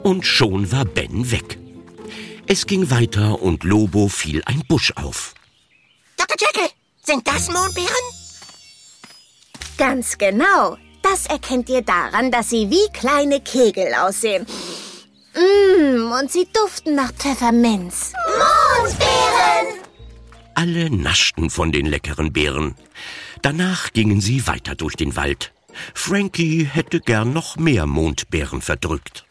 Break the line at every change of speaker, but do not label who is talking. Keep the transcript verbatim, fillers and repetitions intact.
Und schon war Ben weg. Es ging weiter und Lobo fiel ein Busch auf.
Doktor Jekyll, sind das Mondbeeren?
Ganz genau. Das erkennt ihr daran, dass sie wie kleine Kegel aussehen. Mmh, und sie duften nach Pfefferminz.
Mondbeeren!
Alle naschten von den leckeren Beeren. Danach gingen sie weiter durch den Wald. Frankie hätte gern noch mehr Mondbeeren verdrückt.